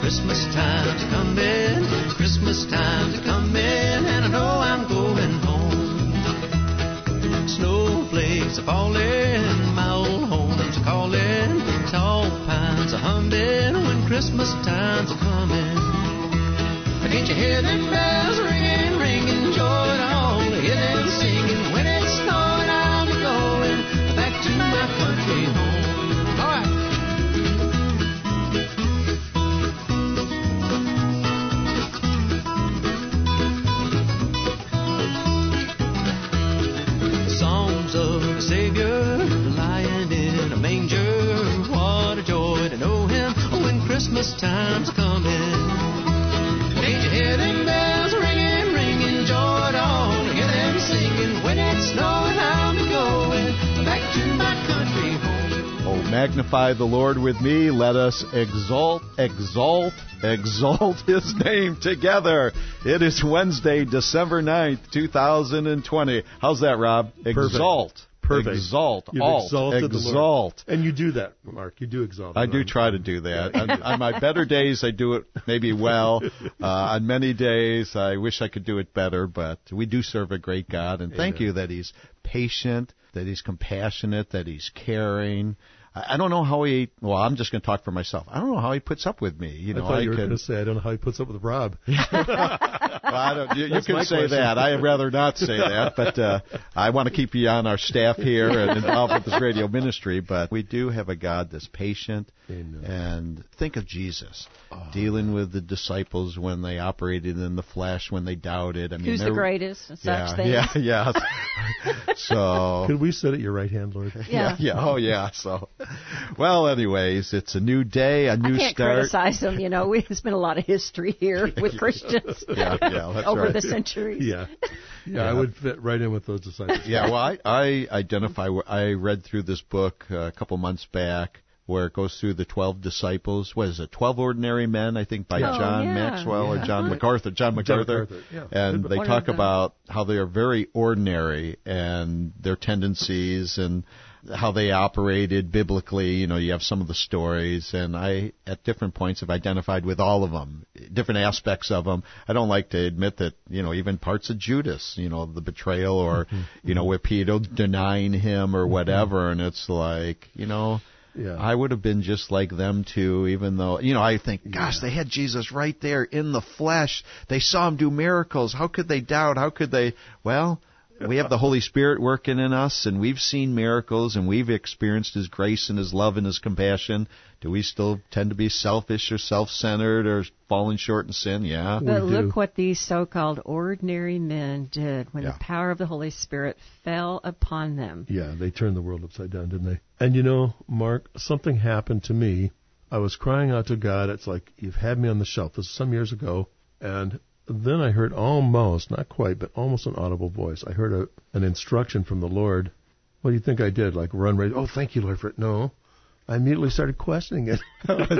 Christmas time's coming, Christmas time's coming, and I know I'm going home. Snowflakes are falling, my old home's calling, tall pines are humming when Christmas time's coming. Can't you hear them bells ringing, ringing, joy to all, hear them singing, when it's snowing I'm going back to my country home. All right. Songs of the Savior lying in a manger, what a joy to know him when Christmas time's coming. Can't you hear them bells ringing, ringing, joy to all, hear them singing, when it's snowing I'm going back to my country home. Oh, magnify the Lord with me, let us exalt his name together. It is Wednesday, December 9th, 2020. How's that, Rob? Exalt. Perfect. Exalt. You've Alt. exalted the Exalt. Lord. And you do that, Mark. You do exalt. I do try to do that. On my better days, I do it maybe well. On many days, I wish I could do it better, but we do serve a great God. And thank you that He's patient, that He's compassionate, that He's caring. I don't know how I'm just going to talk for myself. I don't know how He puts up with me. You know, I thought you were going to say, I don't know how He puts up with Rob. Well, you can say question. that. I'd rather not say that, but I want to keep you on our staff here and involved with this radio ministry. But we do have a God that's patient. Amen. And think of Jesus dealing with the disciples when they operated in the flesh, when they doubted. I mean, who's the greatest and such things. Yeah. So could we sit at your right hand, Lord? Yeah. Oh, yeah. So, well, anyways, it's a new day, a new I can't start. criticize them. You know, there's been a lot of history here with Christians that's over right. the centuries. Yeah, I would fit right in with those disciples. Yeah, well, I identify. I read through this book a couple months back, where it goes through the 12 disciples. What is it? 12 Ordinary Men, I think, by John Maxwell or John MacArthur. John MacArthur. And they talk about how they are very ordinary and their tendencies and how they operated biblically. You know, you have some of the stories, and I, at different points, have identified with all of them, different aspects of them. I don't like to admit that, you know, even parts of Judas, you know, the betrayal or, you know, with Peter denying him or whatever, and it's like, you know, I would have been just like them too, even though, you know, I think, gosh, they had Jesus right there in the flesh. They saw him do miracles. How could they doubt? How could they? Well, we have the Holy Spirit working in us, and we've seen miracles, and we've experienced His grace and His love and His compassion. Do we still tend to be selfish or self-centered or falling short in sin? Yeah. But look what these so-called ordinary men did when the power of the Holy Spirit fell upon them. Yeah, they turned the world upside down, didn't they? And you know, Mark, something happened to me. I was crying out to God. It's like, you've had me on the shelf. This was some years ago. And then I heard almost, not quite, but almost an audible voice. I heard an instruction from the Lord. What do you think I did? Like run right? Oh, thank you, Lord, for it. No. I immediately started questioning it.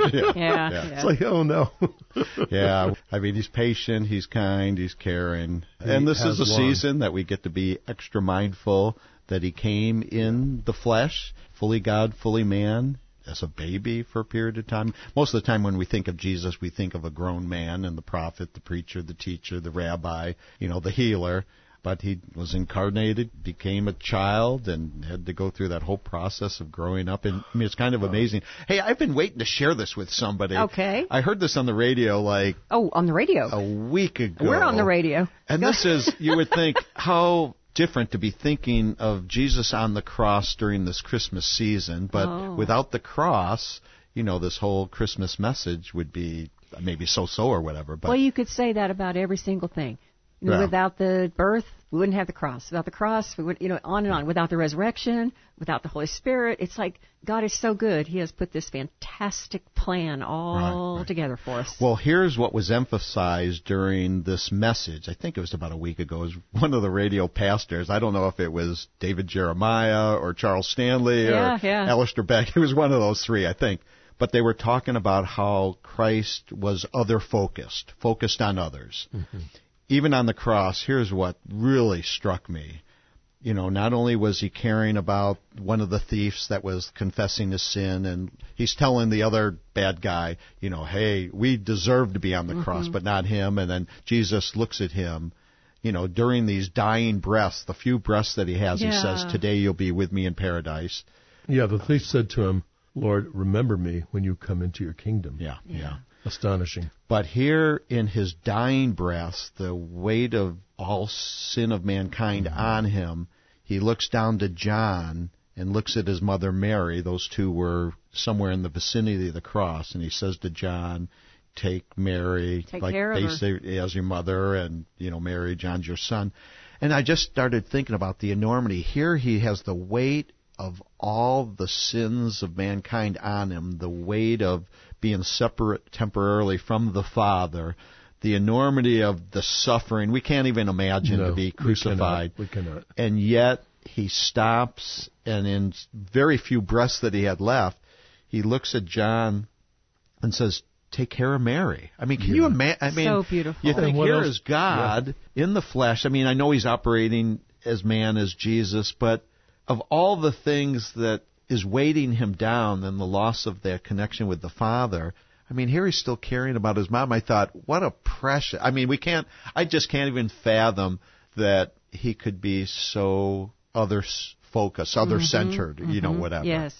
It's like, oh, no. Yeah. I mean, He's patient, He's kind, He's caring. And this is a season that we get to be extra mindful that He came in the flesh, fully God, fully man, as a baby for a period of time. Most of the time when we think of Jesus, we think of a grown man and the prophet, the preacher, the teacher, the rabbi, you know, the healer. But He was incarnated, became a child, and had to go through that whole process of growing up. And I mean, it's kind of amazing. Hey, I've been waiting to share this with somebody. Okay. I heard this on the radio on the radio. a week ago. We're on the radio. And this is, you would think, how different to be thinking of Jesus on the cross during this Christmas season. But without the cross, you know, this whole Christmas message would be maybe so-so or whatever. But well, you could say that about every single thing. You know, without the birth, we wouldn't have the cross. Without the cross, we would, you know, on and on. Without the resurrection, without the Holy Spirit, it's like God is so good. He has put this fantastic plan all together for us. Well, here's what was emphasized during this message. I think it was about a week ago. It was one of the radio pastors. I don't know if it was David Jeremiah or Charles Stanley or Alistair Beck. It was one of those three, I think. But they were talking about how Christ was other-focused, focused on others. Mm-hmm. Even on the cross, here's what really struck me. not only was he caring about one of the thieves that was confessing his sin, and he's telling the other bad guy, hey, we deserve to be on the cross, but not him. And then Jesus looks at him, during these dying breaths, the few breaths that he has, he says, today you'll be with me in paradise. Yeah, the thief said to him, Lord, remember me when you come into your kingdom. Yeah. Astonishing. But here in his dying breaths, the weight of all sin of mankind on him, he looks down to John and looks at his mother Mary. Those two were somewhere in the vicinity of the cross. And he says to John, take Mary, basically as your mother, and, Mary, John's your son. And I just started thinking about the enormity. Here he has the weight of all the sins of mankind on him, the weight of being separate temporarily from the Father, the enormity of the suffering. We can't even imagine to be crucified. We cannot. And yet he stops, and in very few breaths that he had left, he looks at John and says, take care of Mary. I mean, can you imagine? So beautiful. You think here is God in the flesh. I mean, I know he's operating as man, as Jesus, but of all the things that is weighting him down and the loss of that connection with the Father, I mean, here he's still caring about his mom. I thought, what a precious... I mean, I just can't even fathom that he could be so other-focused, other-centered, whatever. Yes.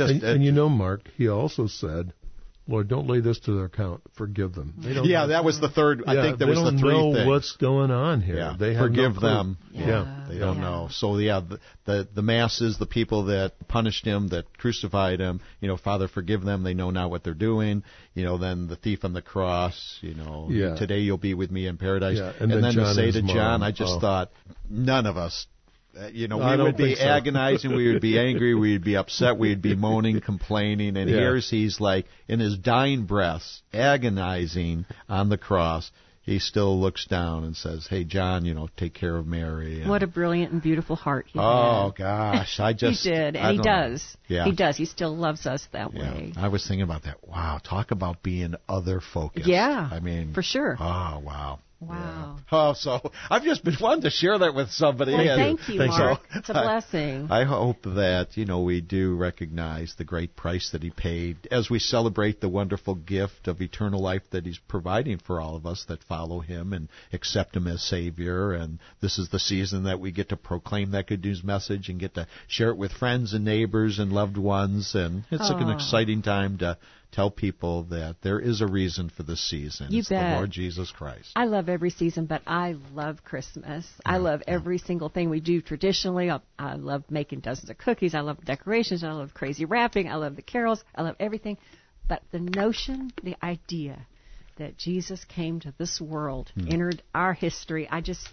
And Mark, he also said, Lord, don't lay this to their account. Forgive them. That was the third. I think that was the three things. They don't know what's going on here. Yeah. They have Forgive no clue. them. They don't know. So, the masses, the people that punished him, that crucified him, Father, forgive them. They know not what they're doing. Then the thief on the cross, today you'll be with me in paradise. Yeah. And then John to say to Mom, John, I just thought, none of us. We would be agonizing, we would be angry, we would be upset, we would be moaning, complaining, and he's like, in his dying breaths, agonizing on the cross, he still looks down and says, hey, John, take care of Mary. What a brilliant and beautiful heart he had. Oh, gosh, I just... He did, and he does. Yeah. He does. He still loves us that way. I was thinking about that. Wow, talk about being other-focused. Yeah, I mean... for sure. Oh, wow. Wow. Yeah. Oh, so I've just been wanting to share that with somebody. Well, thank you, Mark. It's a blessing. I hope that, we do recognize the great price that he paid as we celebrate the wonderful gift of eternal life that he's providing for all of us that follow him and accept him as Savior. And this is the season that we get to proclaim that good news message and get to share it with friends and neighbors and loved ones. And it's like an exciting time to tell people that there is a reason for this season. It's the Lord Jesus Christ. I love every season, but I love Christmas. I love every single thing we do traditionally. I love making dozens of cookies. I love decorations. I love crazy wrapping. I love the carols. I love everything. But the notion, the idea that Jesus came to this world, entered our history,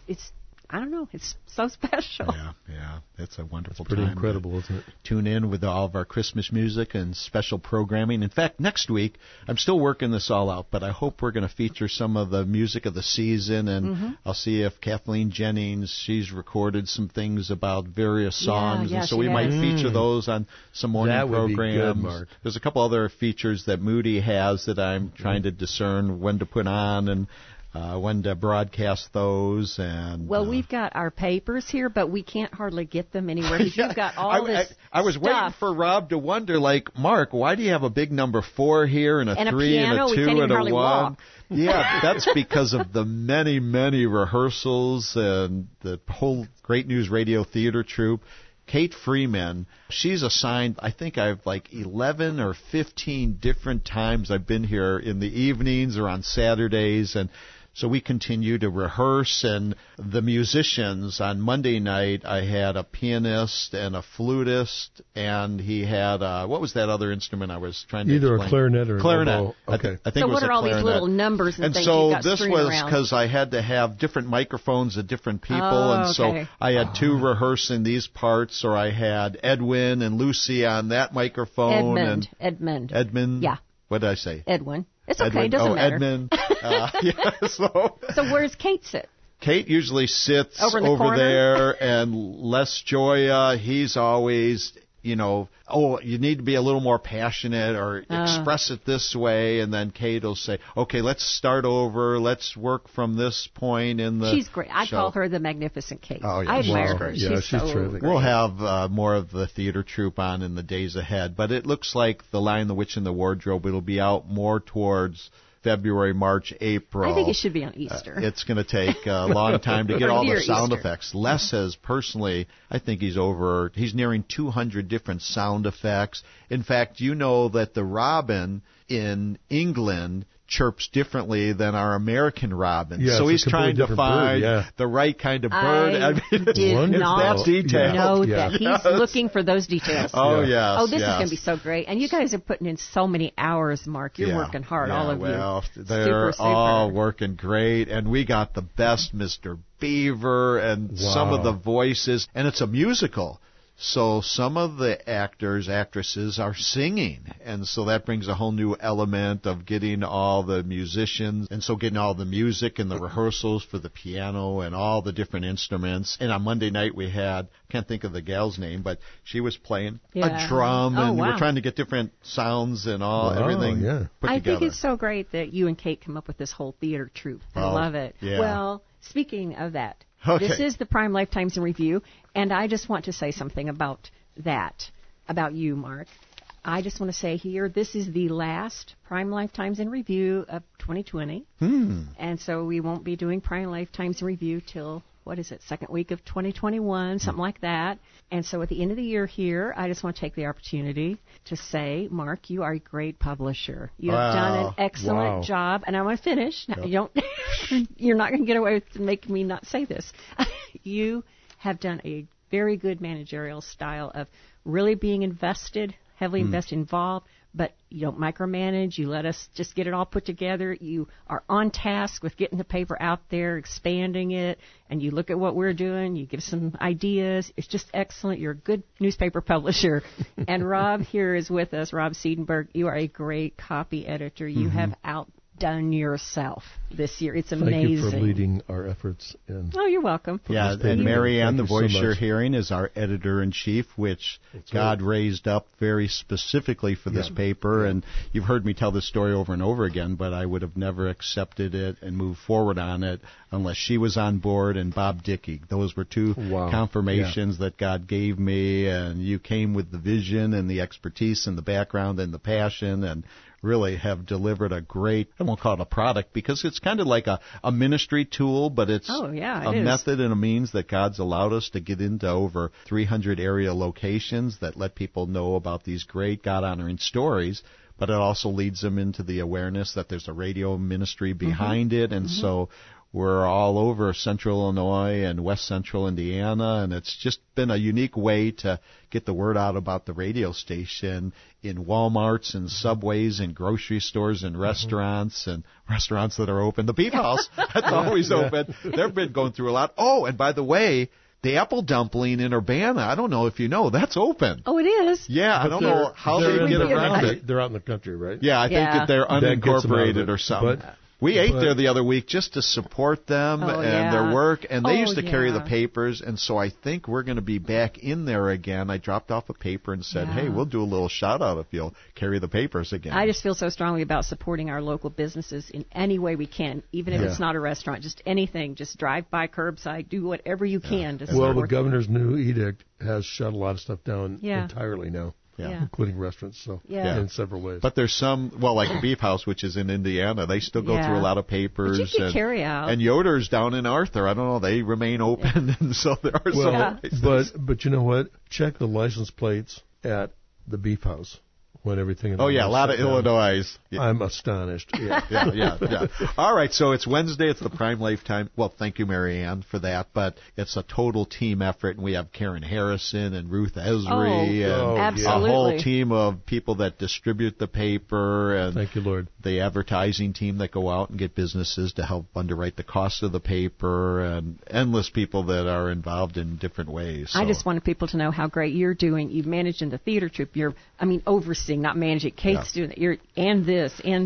I don't know. It's so special. Yeah. It's a wonderful pretty time. Incredible, isn't it? Tune in with all of our Christmas music and special programming. In fact, next week, I'm still working this all out, but I hope we're going to feature some of the music of the season, and I'll see if Kathleen Jennings, she's recorded some things about various songs, and so we might feature those on some morning programs. Would be good, Mark. There's a couple other features that Moody has that I'm trying to discern when to put on, and when to broadcast those. And we've got our papers here, but we can't hardly get them anywhere because you've got all this I was waiting for Rob to wonder, Mark, why do you have a big number 4 here and a 3 piano? and a 2 and a 1? Walk. Yeah, that's because of the many, many rehearsals and the whole Great News Radio Theater troupe. Kate Freeman, she's assigned, I think I've 11 or 15 different times I've been here in the evenings or on Saturdays, and so we continue to rehearse. And the musicians, on Monday night, I had a pianist and a flutist, and he had, what was that other instrument I was trying to explain? Either a clarinet or a clarinet. Okay. I think so it was what are all these little numbers and things so you got this was because I had to have different microphones of different people, and so I had 2 rehearsing these parts, or I had Edwin and Lucy on that microphone. Edmund. Yeah. What did I say? Edwin. It's okay. It doesn't matter. Edmund. So where's Kate sit? Kate usually sits over there, and Les Joya, he's always you need to be a little more passionate or express it this way. And then Kate will say, okay, let's start over. Let's work from this point in the She's great. I show. call her the Magnificent Kate. Oh, yeah, I admire she's her. great. Yeah, She's she's terrific. We'll have more of the theater troupe on in the days ahead. But it looks like The Lion, the Witch, and the Wardrobe, it'll be out more towards February, March, April. I think it should be on Easter. It's going to take a long time to get all the sound Easter. effects. Les says, personally, I think he's nearing 200 different sound effects. In fact, you know that the robin in England chirps differently than our American robin. Yeah, so it's he's trying to find the right kind of bird. I did not know that. He's looking for those details. Oh, yes. Oh, this is going to be so great. And you guys are putting in so many hours, Mark. You're working hard, all of you. They're all working great. And we got the best Mr. Beaver and some of the voices. And it's a musical. So some of the actors, actresses are singing, and so that brings a whole new element of getting all the musicians, and so getting all the music and the rehearsals for the piano and all the different instruments. And on Monday night we had, I can't think of the gal's name, but she was playing a drum, and we were trying to get different sounds and everything put together. I think it's so great that you and Kate come up with this whole theater troupe. I love it. Yeah. Well, speaking of that, okay. This is the Prime Lifetimes in Review, and I just want to say something about that, about you, Mark. I just want to say here, this is the last Prime Lifetimes in Review of 2020, and so we won't be doing Prime Lifetimes in Review till, second week of 2021, something like that. And so at the end of the year here, I just want to take the opportunity to say, Mark, you are a great publisher. You have done an excellent job. And I want to finish. Now, you're not going to get away with making me not say this. You have done a very good managerial style of really being invested, heavily invested, involved, but you don't micromanage. You let us just get it all put together. You are on task with getting the paper out there, expanding it, and you look at what we're doing. You give some ideas. It's just excellent. You're a good newspaper publisher. And Rob here is with us, Rob Seidenberg. You are a great copy editor. You have outdone yourself this year. It's amazing. Thank you for leading our efforts. Oh, you're welcome. Yeah, and Marianne, the voice you're hearing, is our editor-in-chief, which God raised up very specifically for this paper. And you've heard me tell this story over and over again, but I would have never accepted it and moved forward on it unless she was on board and Bob Dickey. Those were two confirmations that God gave me, and you came with the vision and the expertise and the background and the passion, and really have delivered a great, I won't call it a product because it's kind of like a ministry tool, but it's a method and a means that God's allowed us to get into over 300 area locations that let people know about these great God-honoring stories, but it also leads them into the awareness that there's a radio ministry behind it, and so we're all over central Illinois and west central Indiana, and it's just been a unique way to get the word out about the radio station in Walmarts and Subways and grocery stores and restaurants and restaurants that are open. The Beef House, that's always open. They've been going through a lot. Oh, and by the way, the Apple Dumpling in Urbana, I don't know if you know, that's open. Oh, it is? Yeah, I don't know how they get around it. They're out in the country, right? Yeah, I think that they're unincorporated or something. We ate there the other week just to support them and their work, and they used to carry the papers, and so I think we're going to be back in there again. I dropped off a paper and said, hey, we'll do a little shout-out if you'll carry the papers again. I just feel so strongly about supporting our local businesses in any way we can, even if it's not a restaurant, just anything. Just drive by, curbside, do whatever you can to support. Well, the governor's new edict has shut a lot of stuff down entirely now. Including restaurants, in several ways. But there's some, like the Beef House, which is in Indiana, they still go through a lot of papers. But you can carry out. And Yoder's down in Arthur, I don't know, they remain open, and so there are some places. But you know what? Check the license plates at the Beef House. When everything a lot of Illinois. Yeah. I'm astonished. Yeah. All right, so it's Wednesday. It's the Prime Lifetime. Well, thank you, Marianne, for that. But it's a total team effort, and we have Karen Harrison and Ruth Esri and a whole team of people that distribute the paper. And thank you, Lord. The advertising team that go out and get businesses to help underwrite the cost of the paper, and endless people that are involved in different ways. So. I just wanted people to know how great you're doing. You've managed in the theater troupe. You're, overseeing, not managing. Kate's doing it. And this, and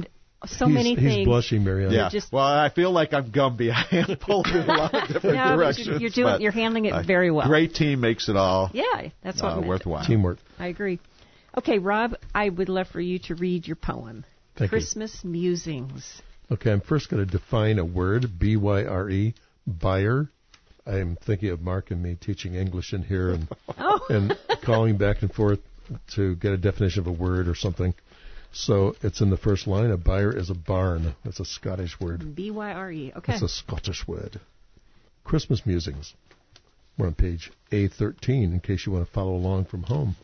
so many things. He's blushing, Marianne. Yeah. Well, I feel like I'm Gumby. I am pulling in a lot of different directions. You're handling it very well. Great team makes it all. Yeah, that's what worthwhile. Teamwork. I agree. Okay, Rob, I would love for you to read your poem, Christmas Musings. Okay, I'm first going to define a word, B-Y-R-E, buyer. I'm thinking of Mark and me teaching English in here and calling back and forth to get a definition of a word or something. So it's in the first line. A buyer is a barn. That's a Scottish word. B-Y-R-E. Okay. It's a Scottish word. Christmas musings. We're on page A13 in case you want to follow along from home.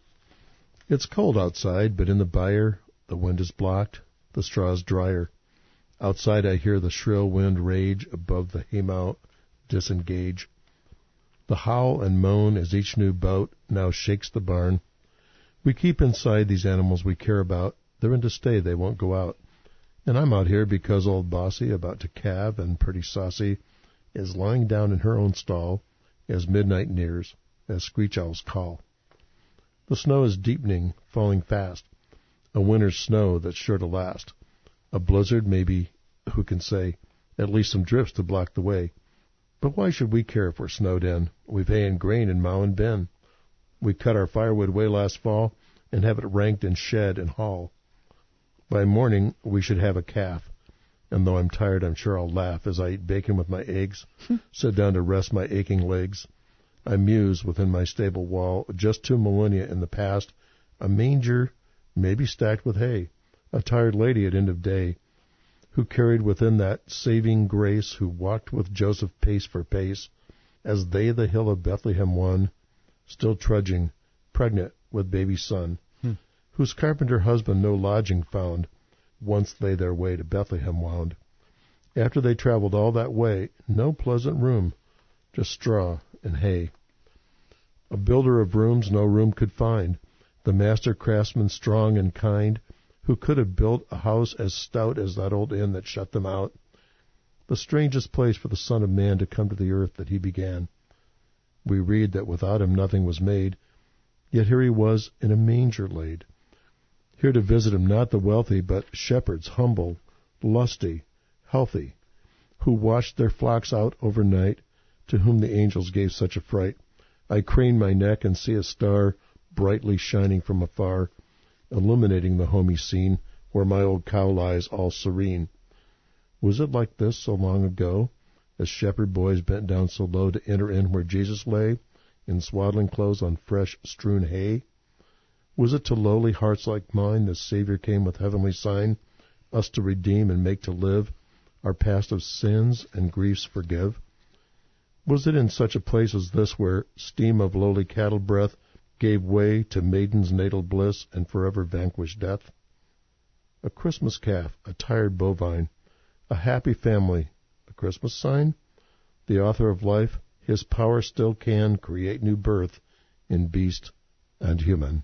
It's cold outside, but in the byre the wind is blocked, the straws drier. Outside I hear the shrill wind rage, above the haymow disengage. The howl and moan as each new bout now shakes the barn. We keep inside these animals we care about. They're in to stay, they won't go out. And I'm out here because old Bossy, about to calve and pretty saucy, is lying down in her own stall as midnight nears, as screech owls call. The snow is deepening, falling fast, a winter's snow that's sure to last. A blizzard, maybe, who can say, at least some drifts to block the way. But why should we care if we're snowed in? We've hay and grain in mow and bin. We cut our firewood way last fall and have it ranked in shed and hall. By morning, we should have a calf. And though I'm tired, I'm sure I'll laugh as I eat bacon with my eggs, sit down to rest my aching legs. I muse within my stable wall, just 2 millennia in the past, a manger, maybe stacked with hay, a tired lady at end of day, who carried within that saving grace, who walked with Joseph pace for pace, as they the hill of Bethlehem won, still trudging, pregnant with baby son, whose carpenter husband no lodging found, once they their way to Bethlehem wound. After they traveled all that way, no pleasant room, just straw and hay. A builder of rooms no room could find, the master craftsman strong and kind, who could have built a house as stout as that old inn that shut them out. The strangest place for the Son of Man to come to the earth that he began. We read that without him nothing was made, yet here he was in a manger laid. Here to visit him not the wealthy, but shepherds humble, lusty, healthy, who watched their flocks out overnight, to whom the angels gave such a fright. I crane my neck and see a star brightly shining from afar, illuminating the homey scene where my old cow lies all serene. Was it like this so long ago, as shepherd boys bent down so low to enter in where Jesus lay, in swaddling clothes on fresh strewn hay? Was it to lowly hearts like mine the Savior came with heavenly sign, us to redeem and make to live, our past of sins and griefs forgive? Was it in such a place as this where steam of lowly cattle breath gave way to maiden's natal bliss and forever vanquished death? A Christmas calf, a tired bovine, a happy family, a Christmas sign? The author of life, his power still can create new birth in beast and human.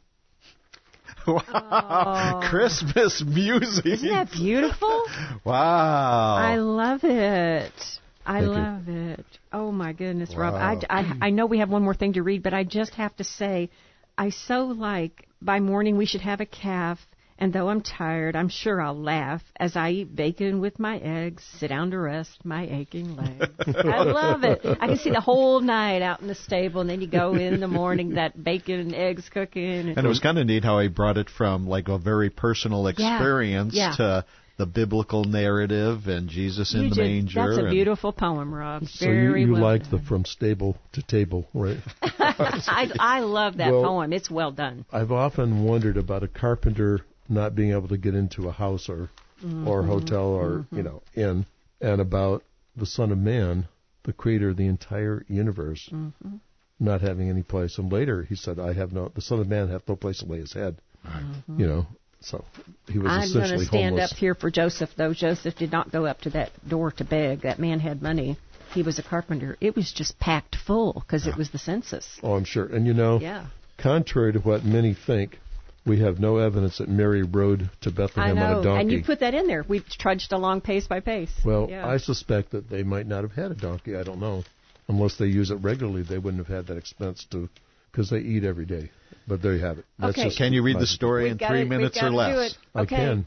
Wow. Oh. Christmas music. Isn't that beautiful? Wow. I love it. I love it. Oh, my goodness, wow. Rob. I know we have one more thing to read, but I just have to say, I so like, by morning we should have a calf, and though I'm tired, I'm sure I'll laugh as I eat bacon with my eggs, sit down to rest my aching legs. I love it. I can see the whole night out in the stable, and then you go in the morning, that bacon and eggs cooking. And it was kind of neat how he brought it from like a very personal experience to the biblical narrative and Jesus in the manger. That's a beautiful poem, Rob. So you like the from stable to table, right? I love that poem. It's well done. I've often wondered about a carpenter not being able to get into a house or hotel or inn, and about the Son of Man, the creator of the entire universe, not having any place. And later he said, the Son of Man hath no place to lay his head. So he was essentially homeless. I'm going to stand up here for Joseph, though. Joseph did not go up to that door to beg. That man had money. He was a carpenter. It was just packed full because it was the census. Oh, I'm sure. And contrary to what many think, we have no evidence that Mary rode to Bethlehem on a donkey. And you put that in there. We trudged along pace by pace. Well, I suspect that they might not have had a donkey. I don't know. Unless they use it regularly, they wouldn't have had that expense because they eat every day. But there you have it. Can you read the story in 3 minutes or less? I can.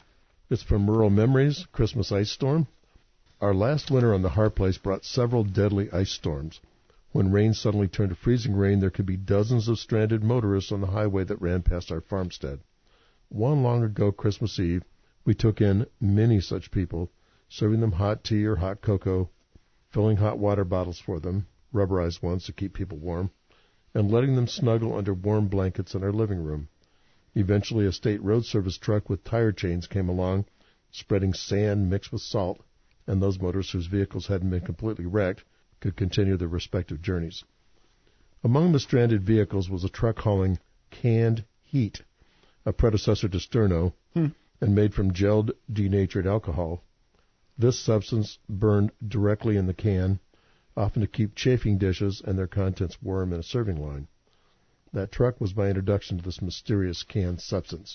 It's from Rural Memories, Christmas Ice Storm. Our last winter on the Har Place brought several deadly ice storms. When rain suddenly turned to freezing rain, there could be dozens of stranded motorists on the highway that ran past our farmstead. One long ago Christmas Eve, we took in many such people, serving them hot tea or hot cocoa, filling hot water bottles for them, rubberized ones to keep people warm, and letting them snuggle under warm blankets in our living room. Eventually, a state road service truck with tire chains came along, spreading sand mixed with salt, and those motorists whose vehicles hadn't been completely wrecked could continue their respective journeys. Among the stranded vehicles was a truck hauling canned heat, a predecessor to Sterno, and made from gelled denatured alcohol. This substance burned directly in the can, often to keep chafing dishes and their contents warm in a serving line. That truck was my introduction to this mysterious canned substance.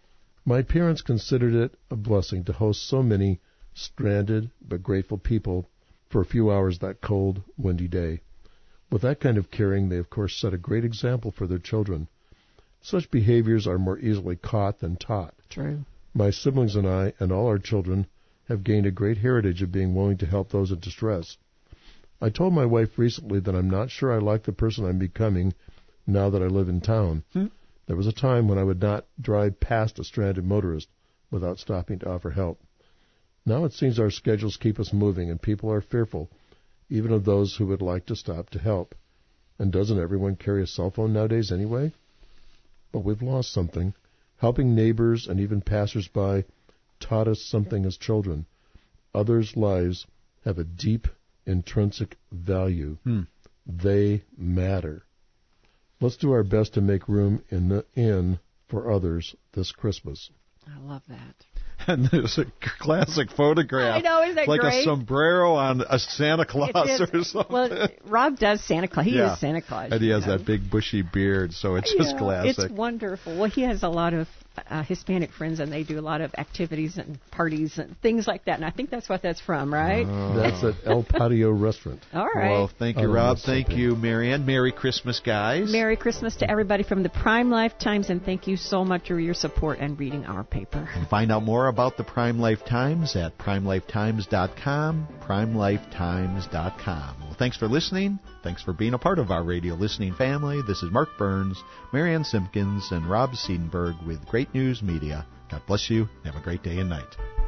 My parents considered it a blessing to host so many stranded but grateful people for a few hours that cold, windy day. With that kind of caring, they of course set a great example for their children. Such behaviors are more easily caught than taught. True. My siblings and I, and all our children, have gained a great heritage of being willing to help those in distress. I told my wife recently that I'm not sure I like the person I'm becoming now that I live in town. There was a time when I would not drive past a stranded motorist without stopping to offer help. Now it seems our schedules keep us moving, and people are fearful, even of those who would like to stop to help. And doesn't everyone carry a cell phone nowadays anyway? But we've lost something. Helping neighbors and even passers-by taught us something as children. Others' lives have a deep, intrinsic value. They matter. Let's do our best to make room in the inn for others this Christmas. I love that. And there's a classic photograph. I know, isn't that like great? A sombrero on a Santa Claus or something. Well, Rob does Santa Claus. He is Santa Claus. And he has that big bushy beard, so it's just classic. It's wonderful. Well, he has a lot of Hispanic friends, and they do a lot of activities and parties and things like that. And I think that's what that's from, right? That's at El Patio Restaurant. All right. Well, thank you, Rob. Thank you, Marianne. Merry Christmas, guys. Merry Christmas to everybody from the Prime Life Times, and thank you so much for your support and reading our paper. Find out more about the Prime Life Times at primelifetimes.com, primelifetimes.com. Well, thanks for listening. Thanks for being a part of our radio listening family. This is Mark Burns, Marianne Simpkins, and Rob Seidenberg with Great News Media. God bless you. Have a great day and night.